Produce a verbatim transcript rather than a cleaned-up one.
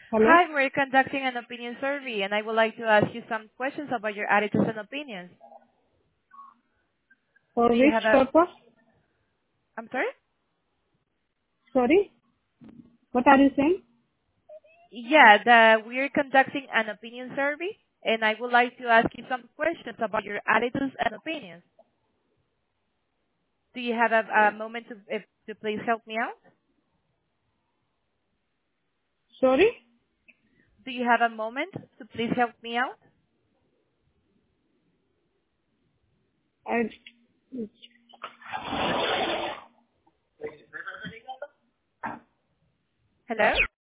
Hello? Hi, we're conducting an opinion survey, and I would like to ask you some questions about your attitudes and opinions. For Do you which have a... purpose? I'm sorry? Sorry? What are you saying? Yeah, the we're conducting an opinion survey, and I would like to ask you some questions about your attitudes and opinions. Do you have a a moment to if- to please help me out? Sorry? Do you have a moment to please help me out? I, Hello?